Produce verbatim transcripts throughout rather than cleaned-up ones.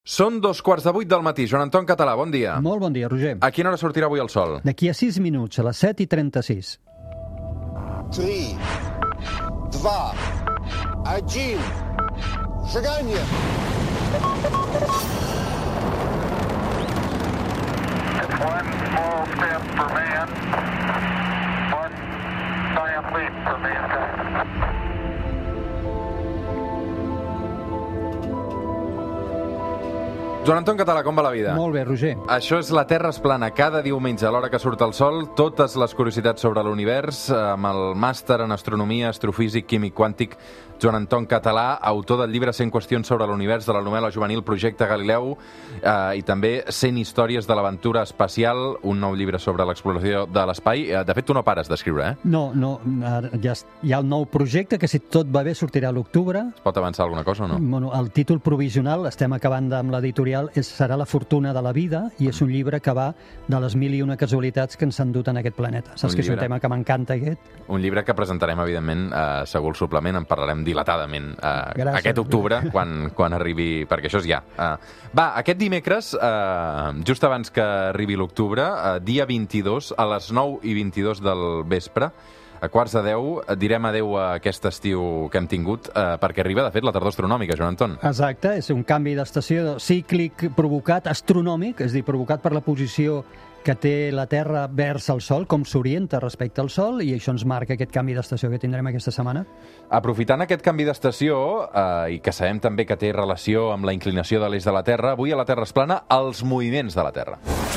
Són dos quarts de vuit del matí. Joan Anton Català, bon dia. Molt bon dia, Roger. A quina hora sortirà avui el sol? D'aquí a sis minuts, a les set i trenta-sis. Три, два, один. Шагание! It's one small step for man, one giant leap for mankind. Joan Anton Català, com va la vida? Molt bé, Roger. Això és La Terra es plana. Cada diumenge, a l'hora que surt el sol, totes les curiositats sobre l'univers, amb el màster en astronomia, astrofísic, químic quàntic, Joan Anton Català, autor del llibre cent qüestions sobre l'univers de la novel·la juvenil Projecte Galileu, eh, i també cent històries de l'aventura espacial, un nou llibre sobre l'exploració de l'espai. Eh, de fet, tu no pares d'escriure, eh? No, no, ja hi ha el nou projecte que, si tot va bé, sortirà a l'octubre. Es pot avançar alguna cosa o no? Bueno, el títol provisional, estem acabant amb l'editorial, és, serà La fortuna de la vida, i és un llibre que va de les mil i una casualitats que ens han dut en aquest planeta. Saps Un que és un llibre. tema que m'encanta, aquest? Un llibre que presentarem, evidentment, a Segur el Suplement, en parlarem dilatadament uh, Gràcies. aquest octubre, quan, quan arribi, perquè això és ja. Uh, va, aquest dimecres, uh, just abans que arribi l'octubre, uh, dia vint-i-dos, a les nou i vint-i-dos del vespre, a quarts de deu, direm adeu a aquest estiu que hem tingut, eh, perquè arriba, de fet, la tardor astronòmica, Joan Anton. Exacte, és un canvi d'estació cíclic provocat, astronòmic, és a dir, provocat per la posició que té la Terra vers el Sol, com s'orienta respecte al Sol, i això ens marca aquest canvi d'estació que tindrem aquesta setmana. Aprofitant aquest canvi d'estació, eh, i que sabem també que té relació amb la inclinació de l'eix de la Terra, avui a La Terra es plana els moviments de la Terra.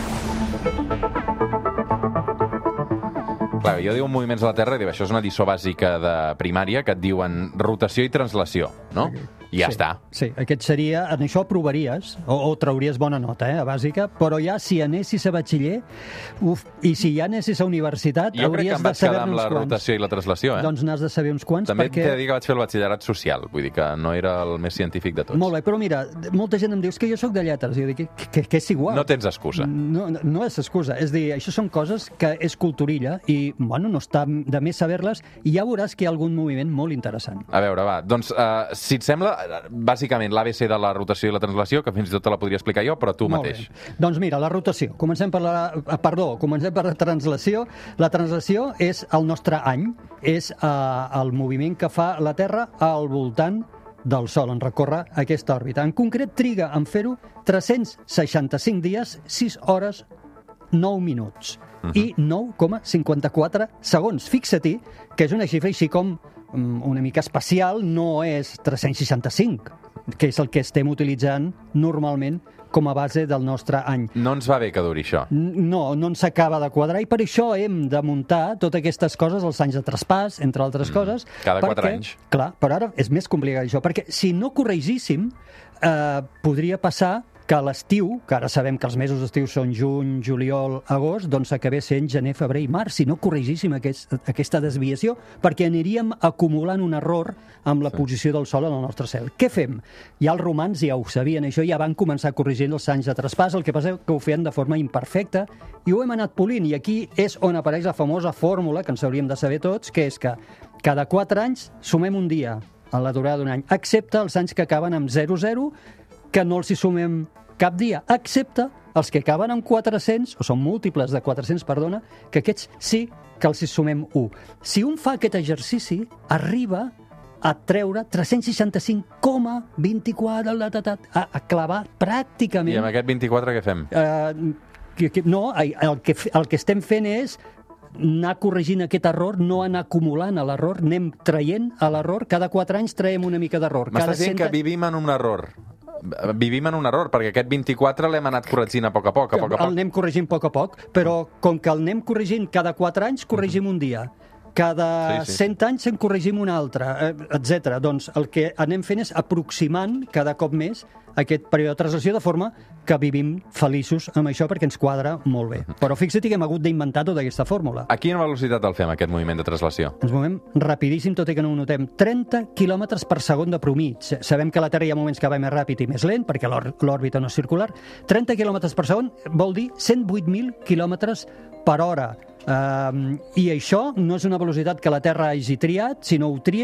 Clar, jo diu moviments de la Terra i diu, això és una lliçó bàsica de primària que et diuen rotació i translació, no? I ja sí, està. Sí, aquest seria... En això provaries, o, o trauries bona nota, eh, a bàsica, però ja si anessis a batxiller, uf, i si ja anessis a universitat, Jo crec que hauries em de vaig saber quedar amb uns la quants. rotació i la translació, eh? Doncs n'has de saber uns quants, També perquè... t'he de dir que vaig fer el batxillerat social, vull dir que no era el més científic de tots. Molt bé, però mira, molta gent em diu que jo sóc de lletres, i jo dic que, que, que és igual. No tens excusa. No, no, no és excusa, és dir, això són coses que és culturilla i, bueno, no està de més saber-les, i ja veuràs que hi ha algun moviment molt interessant. A veure, va, doncs, uh, si et sembla, bàsicament l'A B C de la rotació i la translació, que fins i tot te la podria explicar jo, però tu Molt mateix. bé. Doncs mira, la rotació. Comencem per la... Perdó, comencem per la translació. La translació és el nostre any, és uh, el moviment que fa la Terra al voltant del Sol, en recórrer aquesta òrbita. En concret, triga en fer-ho tres-cents seixanta-cinc dies, sis hores, nou minuts uh -huh. i nou coma cinquanta-quatre segons. Fixa-t'hi que és una xifra així com um, una mica especial, no és tres-cents seixanta-cinc, que és el que estem utilitzant normalment com a base del nostre any. No ens va bé que duri això. No, no ens acaba de quadrar, i per això hem de muntar totes aquestes coses, els anys de traspàs, entre altres mm, coses. Cada perquè, quatre anys. Clar, però ara és més complicat això, perquè si no corregíssim, eh, podria passar que a l'estiu, que ara sabem que els mesos d'estiu són juny, juliol, agost, doncs acabés sent gener, febrer i març, si no corregíssim aquest, aquesta desviació, perquè aniríem acumulant un error amb la sí. posició del Sol en el nostre cel. Què fem? Ja els romans ja ho sabien, això, ja van començar corregint els anys de traspàs, el que passa és que ho feien de forma imperfecta, i ho hem anat polint, i aquí és on apareix la famosa fórmula, que ens hauríem de saber tots, que és que cada quatre anys sumem un dia a la durada d'un any, excepte els anys que acaben amb zero zero, que no els hi sumem cap dia, excepte els que acaben amb quatre-cents, o són múltiples de quatre-cents, perdona, que aquests sí que els hi sumem u. Si un fa aquest exercici, arriba a treure tres-cents seixanta-cinc coma vint-i-quatre, a, a clavar pràcticament... I amb aquest vint-i-quatre què fem? Uh, que, que, no, el que, el que estem fent és anar corregint aquest error, no anar acumulant l'error, anem traient l'error, cada quatre anys traiem una mica d'error. M'estàs dient que vivim en un error. Vivim en un error, perquè aquest vint-i-quatre l'hem anat corregint a poc a poc, a poc a poc. El anem corregint a poc a poc, però com que el anem corregint cada quatre anys, corregim un dia. Cada sí, sí. cent anys en corregim un altre, etcètera. Doncs el que anem fent és aproximant cada cop més aquest període de translació, de forma que vivim feliços amb això, perquè ens quadra molt bé. Però fixa't que hem hagut d'inventar tota aquesta fórmula. A quina velocitat el fem, aquest moviment de translació? Ens movem rapidíssim, tot i que no ho notem. trenta quilòmetres per segon de promig. Sabem que a la Terra hi ha moments que va més ràpid i més lent, perquè l'òrbita no és circular. trenta quilòmetres per segon vol dir cent vuit mil quilòmetres per hora. Uh, I això no és una velocitat que la Terra hagi triat, sinó ho tria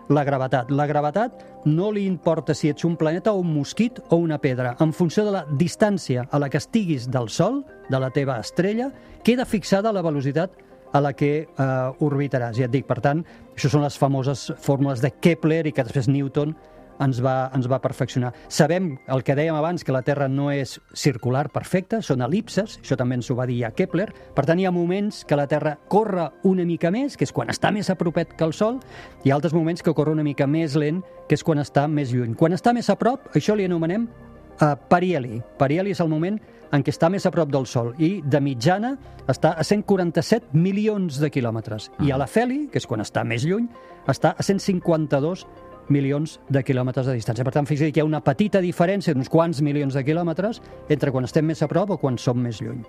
la gravetat. La gravetat no li importa si ets un planeta o un mosquit o una pedra. En funció de la distància a la que estiguis del Sol, de la teva estrella, queda fixada la velocitat a la que eh, orbitaràs. Ja et dic, per tant, això són les famoses fórmules de Kepler i que després Newton ens va, ens va perfeccionar. Sabem el que dèiem abans, que la Terra no és circular perfecta, són elipses, això també ens ho va dir ja Kepler. Per tant, hi ha moments que la Terra corre una mica més, que és quan està més a propet que el Sol, i altres moments que corre una mica més lent, que és quan està més lluny. Quan està més a prop, això li anomenem uh, periheli. Periheli és el moment en què està més a prop del Sol i de mitjana està a cent quaranta-set milions de quilòmetres. I a l'afeli, que és quan està més lluny, està a cent cinquanta-dos milions de quilòmetres de distància. Per tant, fixa't que hi ha una petita diferència d'uns quants milions de quilòmetres entre quan estem més a prop o quan som més lluny.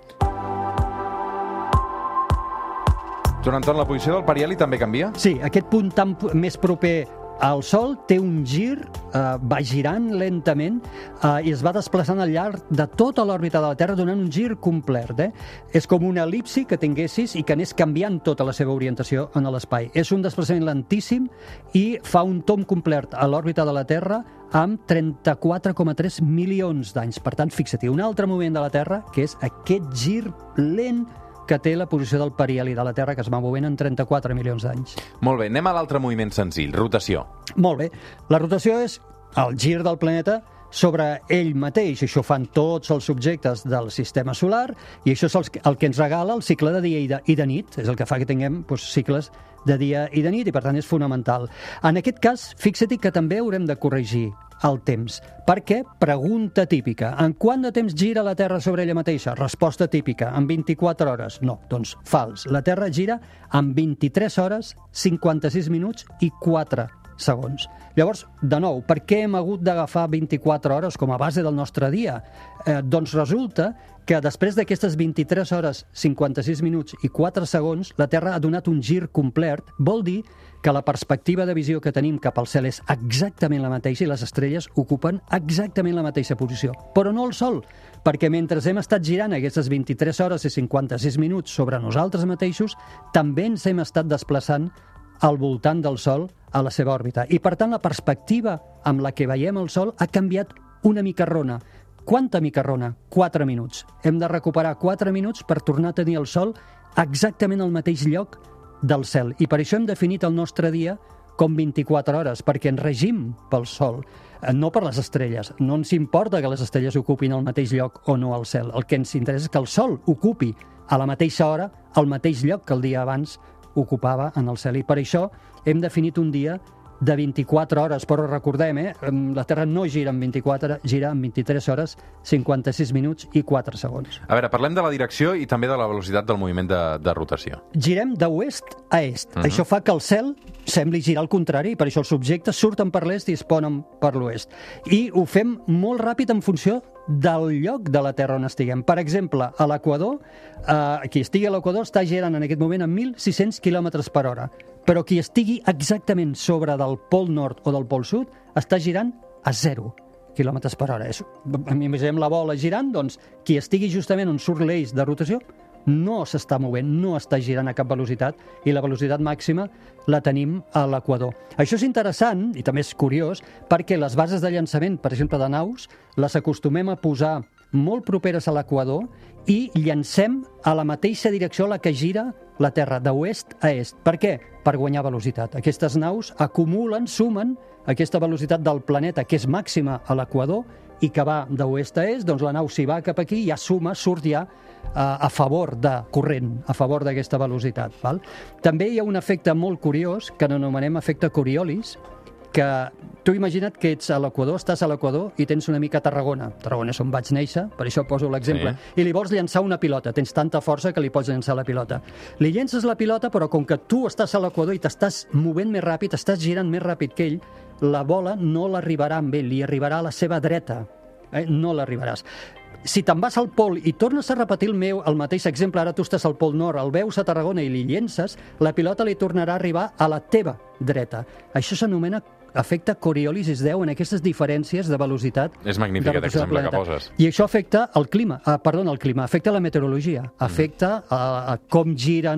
Joan Anton, la posició del periheli també canvia? Sí, aquest punt tan més proper al Sol té un gir, eh, va girant lentament eh, i es va desplaçant al llarg de tota l'òrbita de la Terra donant un gir complet. Eh? És com una elipsi que tinguessis i que anés canviant tota la seva orientació en l'espai. És un desplaçament lentíssim i fa un tomb complet a l'òrbita de la Terra amb trenta-quatre coma tres milions d'anys. Per tant, fixa't-hi, un altre moviment de la Terra, que és aquest gir lent que té la posició del periheli de la Terra, que es va movent en trenta-quatre milions d'anys. Molt bé, anem a l'altre moviment senzill, rotació. Molt bé. La rotació és el gir del planeta sobre ell mateix. Això fan tots els objectes del sistema solar i això és el que ens regala el cicle de dia i de, i de nit. És el que fa que tinguem doncs, cicles de dia i de nit i, per tant, és fonamental. En aquest cas, fixa-t'hi que també haurem de corregir el temps. Per què? Pregunta típica. En quant de temps gira la Terra sobre ella mateixa? Resposta típica. En vint-i-quatre hores? No, doncs fals. La Terra gira en vint-i-tres hores, cinquanta-sis minuts i quatre segons. Llavors, de nou, per què hem hagut d'agafar vint-i-quatre hores com a base del nostre dia? Eh, doncs resulta que després d'aquestes vint-i-tres hores, cinquanta-sis minuts i quatre segons, la Terra ha donat un gir complet. Vol dir que la perspectiva de visió que tenim cap al cel és exactament la mateixa i les estrelles ocupen exactament la mateixa posició. Però no el Sol, perquè mentre hem estat girant aquestes vint-i-tres hores i cinquanta-sis minuts sobre nosaltres mateixos, també ens hem estat desplaçant al voltant del Sol a la seva òrbita. I, per tant, la perspectiva amb la que veiem el Sol ha canviat una micarrona. Quanta micarrona? Quatre minuts. Hem de recuperar quatre minuts per tornar a tenir el Sol exactament al mateix lloc del cel. I per això hem definit el nostre dia com vint-i-quatre hores, perquè ens regim pel Sol, no per les estrelles. No ens importa que les estrelles ocupin el mateix lloc o no al cel. El que ens interessa és que el Sol ocupi a la mateixa hora el mateix lloc que el dia abans ocupava en el cel. I per això hem definit un dia de vint-i-quatre hores, però recordem, eh, la Terra no gira en vint-i-quatre, gira en vint-i-tres hores, cinquanta-sis minuts i quatre segons. A veure, parlem de la direcció i també de la velocitat del moviment de, de rotació. Girem d'oest a est. Uh-huh. Això fa que el cel sembli girar al contrari, i per això els objectes surten per l'est i es ponen per l'oest. I ho fem molt ràpid en funció del lloc de la Terra on estiguem. Per exemple, a l'equador, eh, qui estigui a l'equador està girant en aquest moment a mil sis-cents quilòmetres per hora, però qui estigui exactament sobre del pol nord o del pol sud està girant a zero quilòmetres per hora. És, imaginem la bola girant, doncs qui estigui justament on surt l'eix de rotació no s'està movent, no està girant a cap velocitat i la velocitat màxima la tenim a l'equador. Això és interessant i també és curiós perquè les bases de llançament, per exemple, de naus, les acostumem a posar molt properes a l'equador i llancem a la mateixa direcció a la que gira la Terra, d'oest a est. Per què? Per guanyar velocitat. Aquestes naus acumulen, sumen aquesta velocitat del planeta, que és màxima a l'equador i que va d'oest a est, doncs la nau si va cap aquí ja suma, surt ja a, a favor de corrent, a favor d'aquesta velocitat. Val? També hi ha un efecte molt curiós que n'anomenem efecte Coriolis, que tu imagina't que ets a l'equador, estàs a l'equador i tens una mica a Tarragona. Tarragona és on vaig néixer, per això poso l'exemple. Sí. I li vols llançar una pilota, tens tanta força que li pots llançar la pilota. Li llences la pilota, però com que tu estàs a l'equador i t'estàs movent més ràpid, estàs girant més ràpid que ell, la bola no l'arribarà amb ell, li arribarà a la seva dreta. Eh? No l'arribaràs. Si te'n vas al pol i tornes a repetir el meu, el mateix exemple, ara tu estàs al pol nord, el veus a Tarragona i li llences, la pilota li tornarà a arribar a la teva dreta. Això s'anomena efecte Coriolis, es deu en aquestes diferències de velocitat. És magnífic aquest exemple que poses. I això afecta el clima, eh, perdona, el clima, afecta la meteorologia, afecta a, a com giren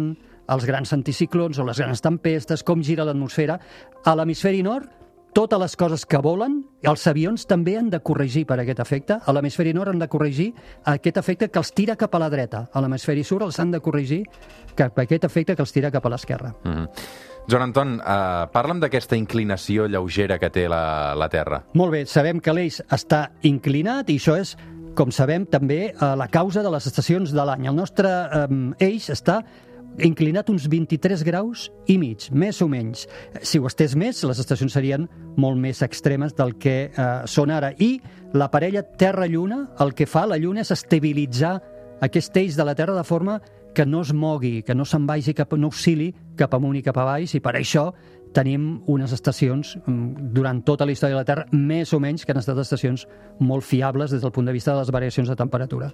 els grans anticiclons o les grans tempestes, com gira l'atmosfera. A l'hemisferi nord, totes les coses que volen, els avions també han de corregir per aquest efecte. A l'hemisferi nord han de corregir aquest efecte que els tira cap a la dreta. A l'hemisferi sud els han de corregir cap a aquest efecte que els tira cap a l'esquerra. Mm-hmm. Joan Anton, eh, parla'm d'aquesta inclinació lleugera que té la, la Terra. Molt bé, sabem que l'eix està inclinat i això és, com sabem, també eh, la causa de les estacions de l'any. El nostre eh, eix està inclinat uns vint-i-tres graus i mig, més o menys. Si ho estés més, les estacions serien molt més extremes del que eh, són ara. I la parella Terra-Lluna, el que fa la Lluna és estabilitzar aquest eix de la Terra de forma que no es mogui, que no se'n vagi cap, no oscil·li cap amunt i cap avall, i per això tenim unes estacions durant tota la història de la Terra, més o menys, que han estat estacions molt fiables des del punt de vista de les variacions de temperatura.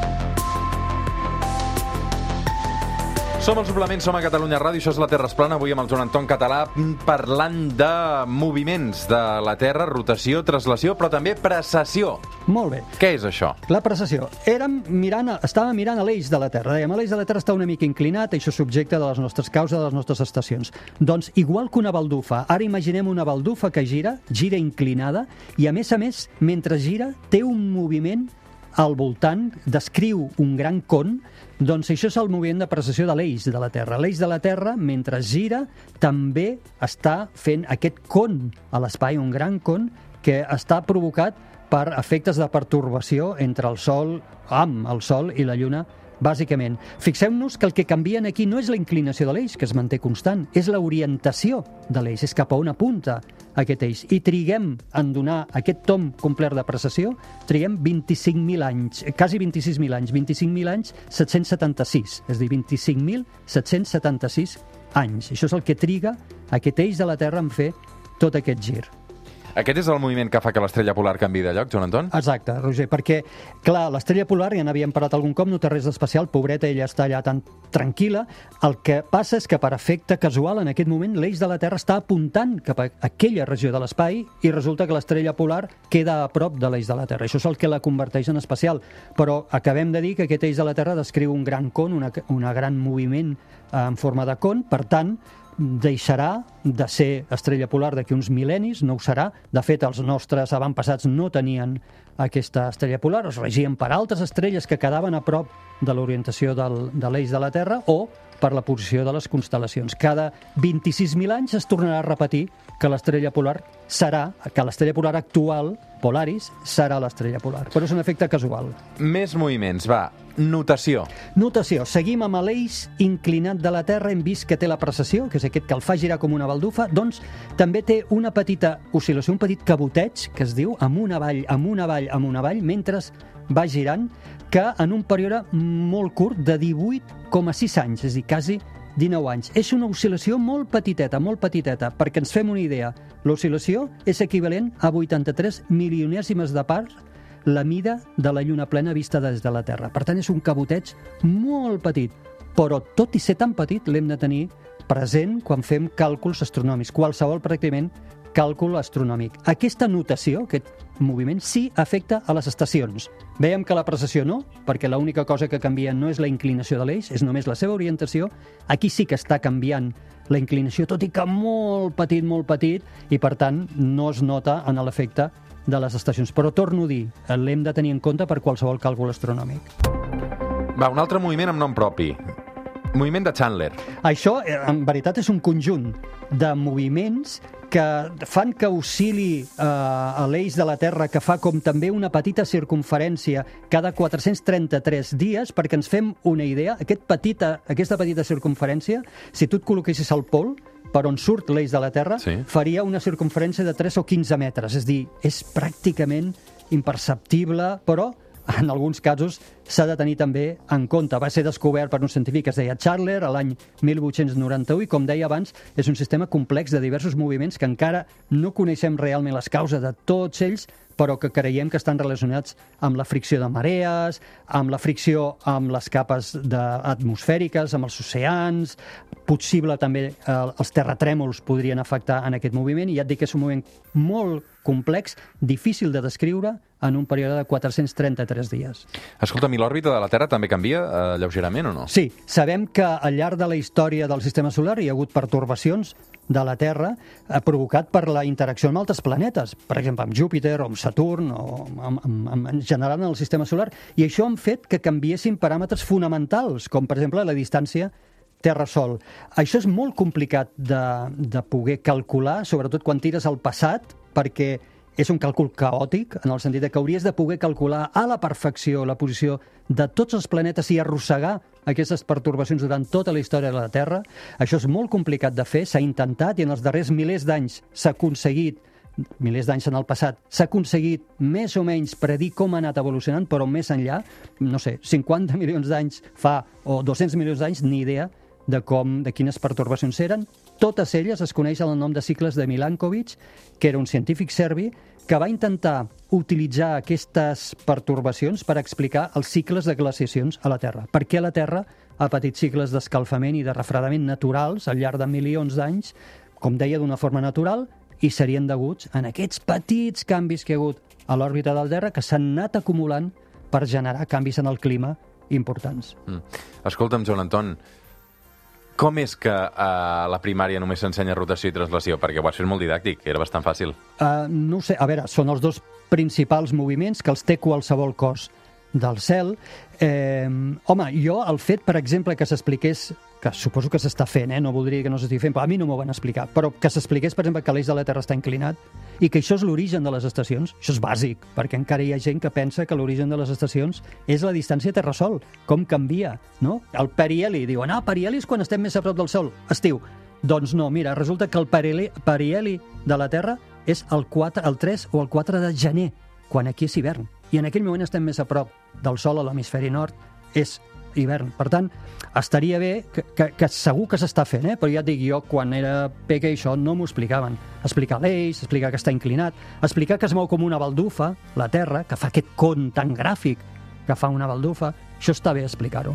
Som al Suplement, som a Catalunya Ràdio, això és la Terra es plana, avui amb el Joan Anton Català parlant de moviments de la Terra, rotació, traslació, però també precessió. Molt bé. Què és això? La precessió. Érem mirant, estàvem mirant a l'eix de la Terra. Dèiem, l'eix de la Terra està una mica inclinat, això és subjecte de les nostres causes, de les nostres estacions. Doncs, igual que una baldufa, ara imaginem una baldufa que gira, gira inclinada, i a més a més, mentre gira, té un moviment al voltant, descriu un gran con. Doncs això és el moviment de precessió de l'eix de la Terra. L'eix de la Terra, mentre gira, també està fent aquest con a l'espai, un gran con, que està provocat per efectes de pertorbació entre el Sol, amb el Sol i la Lluna, bàsicament. Fixeu-nos que el que canvien aquí no és la inclinació de l'eix, que es manté constant, és l'orientació de l'eix, és cap a on apunta aquest eix. I triguem en donar aquest tom complet de precessió, triguem vint-i-cinc mil anys, quasi vint-i-sis mil anys, vint-i-cinc mil anys, set-cents setanta-sis, és a dir, vint-i-cinc mil set-cents setanta-sis anys. Això és el que triga aquest eix de la Terra en fer tot aquest gir. Aquest és el moviment que fa que l'estrella polar canviï de lloc, Joan Anton? Exacte, Roger, perquè, clar, l'estrella polar, ja n'havíem parlat algun cop, no té res d'especial, pobreta, ella està allà tan tranquil·la. El que passa és que, per efecte casual, en aquest moment, l'eix de la Terra està apuntant cap a aquella regió de l'espai i resulta que l'estrella polar queda a prop de l'eix de la Terra. Això és el que la converteix en especial. Però acabem de dir que aquest eix de la Terra descriu un gran con, una, una gran moviment eh, en forma de con, per tant, deixarà de ser estrella polar d'aquí uns mil·lennis, no ho serà. De fet, els nostres avantpassats no tenien aquesta estrella polar, es regien per altres estrelles que quedaven a prop de l'orientació del, de l'eix de la Terra o per la posició de les constel·lacions. Cada vint-i-sis mil anys es tornarà a repetir que l'estrella polar serà, que l'estrella polar actual, Polaris, serà l'estrella polar. Però és un efecte casual. Més moviments, va. Notació. Notació. Seguim amb l'eix inclinat de la Terra. Hem vist que té la precessió, que és aquest que el fa girar com una baldufa. Doncs també té una petita oscil·lació, un petit caboteig, que es diu amunt avall, amunt avall, amunt avall, mentre va girant, que en un període molt curt de divuit coma sis anys, és a dir, quasi dinou anys. És una oscil·lació molt petiteta, molt petiteta, perquè ens fem una idea. L'oscil·lació és equivalent a vuitanta-tres milionèsimes de part la mida de la Lluna plena vista des de la Terra. Per tant, és un caboteig molt petit, però tot i ser tan petit l'hem de tenir present quan fem càlculs astronòmics, qualsevol pràcticament càlcul astronòmic. Aquesta notació, aquest moviment, sí afecta a les estacions. Veiem que la precessió no, perquè l'única cosa que canvia no és la inclinació de l'eix, és només la seva orientació. Aquí sí que està canviant la inclinació, tot i que molt petit, molt petit, i per tant no es nota en l'efecte de les estacions. Però torno a dir, l'hem de tenir en compte per qualsevol càlcul astronòmic. Va, un altre moviment amb nom propi. Moviment de Chandler. Això, en veritat, és un conjunt de moviments que fan que oscil·li eh, a l'eix de la Terra, que fa com també una petita circumferència cada quatre-cents trenta-tres dies, perquè ens fem una idea. Aquest petita, aquesta petita circumferència, si tu et col·loquessis al pol, per on surt l'eix de la Terra, sí, faria una circumferència de tres o quinze metres. És a dir, és pràcticament imperceptible, però en alguns casos s'ha de tenir també en compte. Va ser descobert per un científic que es deia Chandler a l'any mil vuit-cents noranta-u i, com deia abans, és un sistema complex de diversos moviments que encara no coneixem realment les causes de tots ells, però que creiem que estan relacionats amb la fricció de marees, amb la fricció amb les capes atmosfèriques, amb els oceans. Possible també eh, els terratrèmols podrien afectar en aquest moviment, i ja et dic que és un moviment molt complex, difícil de descriure en un període de quatre-cents trenta-tres dies. Escolta, i l'òrbita de la Terra també canvia eh, lleugerament o no? Sí, sabem que al llarg de la història del sistema solar hi ha hagut pertorbacions de la Terra eh, provocat per la interacció amb altres planetes, per exemple amb Júpiter o amb Saturn o amb, amb, amb, en general en el sistema solar, i això han fet que canviessin paràmetres fonamentals, com per exemple la distància Terra-Sol. Això és molt complicat de, de poder calcular, sobretot quan tires al passat, perquè és un càlcul caòtic, en el sentit que hauries de poder calcular a la perfecció la posició de tots els planetes i arrossegar aquestes pertorbacions durant tota la història de la Terra. Això és molt complicat de fer, s'ha intentat i en els darrers milers d'anys s'ha aconseguit, milers d'anys en el passat, s'ha aconseguit més o menys predir com ha anat evolucionant, però més enllà, no sé, cinquanta milions d'anys fa o dos-cents milions d'anys, ni idea de com, de quines pertorbacions eren. Totes elles es coneixen el nom de cicles de Milankovitch, que era un científic serbi que va intentar utilitzar aquestes pertorbacions per explicar els cicles de glaciacions a la Terra. Per què la Terra ha patit cicles d'escalfament i de refredament naturals al llarg de milions d'anys, com deia, d'una forma natural, i serien deguts en aquests petits canvis que hi ha hagut a l'òrbita de la Terra que s'han anat acumulant per generar canvis en el clima importants. Mm. Escolta'm, Joan Anton, com és que a la primària només s'ensenya rotació i translació? Perquè ho has fet molt didàctic, era bastant fàcil. Uh, no ho sé, a veure, són els dos principals moviments que els té qualsevol cos del cel. Eh, home, jo el fet, per exemple, que s'expliqués, que suposo que s'està fent, eh? No voldria dir que no s'estigui fent, però a mi no m'ho van explicar, però que s'expliqués, per exemple, que l'eix de la Terra està inclinat i que això és l'origen de les estacions. Això és bàsic, perquè encara hi ha gent que pensa que l'origen de les estacions és la distància Terra-Sol, com canvia, no? El periheli, diuen, ah, periheli és quan estem més a prop del Sol, estiu. Doncs no, mira, resulta que el periheli, periheli de la Terra és el, quatre, el tres o el quatre de gener, quan aquí és hivern. I en aquell moment estem més a prop del Sol a l'hemisferi nord, és hivern. Per tant, estaria bé, que, que, que segur que s'està fent, eh? Però ja et dic, jo quan era peque això no m'ho explicaven. Explicar l'eix, explicar que està inclinat, explicar que es mou com una baldufa, la Terra, que fa aquest con tan gràfic que fa una baldufa, això està bé explicar-ho.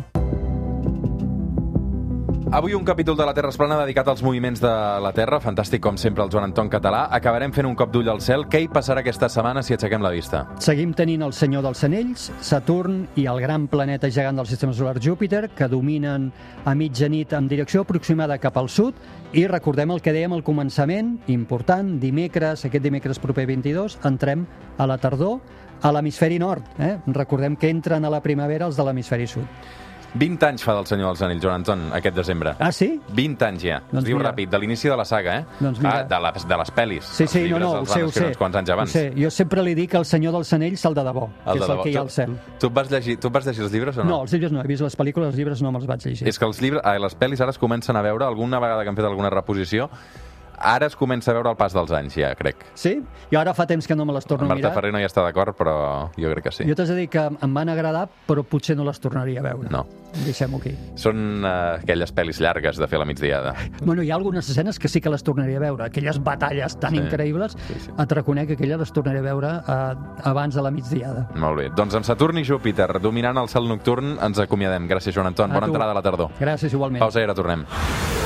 Avui un capítol de La Terra és plana dedicat als moviments de la Terra. Fantàstic, com sempre, el Joan Anton Català. Acabarem fent un cop d'ull al cel. Què hi passarà aquesta setmana si aixequem la vista? Seguim tenint el Senyor dels Anells, Saturn i el gran planeta gegant del sistema solar Júpiter, que dominen a mitjanit en direcció aproximada cap al sud. I recordem el que dèiem al començament, important, dimecres, aquest dimecres proper vint-i-dos, entrem a la tardor a l'hemisferi nord. Eh? Recordem que entren a la primavera els de l'hemisferi sud. vint anys fa del Senyor dels Anells, Joan Anton, aquest desembre. Ah, sí? vint anys ja. Doncs es diu mira. ràpid, de l'inici de la saga, eh? Doncs mira. ah, de, les, de les pel·lis. Sí, sí, no, no, ho sé, ho sé. Uns quants anys abans. Ho sé. Jo sempre li dic al Senyor dels Anells el de debò, El que de és el debò. que hi ha Tu- al cel. Tu et vas llegir, tu et vas llegir els llibres o no? No, els llibres no, he vist les pel·lícules, els llibres no me'ls vaig llegir. És que els llibres, ah, les pel·lis ara es comencen a veure, alguna vegada que han fet alguna reposició, ara es comença a veure el pas dels anys, ja, crec. Sí? I ara fa temps que no me les torno a Marta mirar. Ferrer no hi està d'acord, però jo crec que sí. Jo t'haig de dir que em van agradar, però potser no les tornaria a veure. No. Deixem-ho aquí. Són uh, aquelles pel·lis llargues de fer a la migdiada. Bueno, hi ha algunes escenes que sí que les tornaria a veure. Aquelles batalles tan Sí, increïbles, sí, sí. et reconec que aquelles les tornaré a veure uh, abans de la migdiada. Molt bé. Doncs amb Saturn i Júpiter dominant el cel nocturn ens acomiadem. Gràcies, Joan Anton. A Bona tu. entrada a la tardor. Gràcies, igualment. Pausa i ara tornem.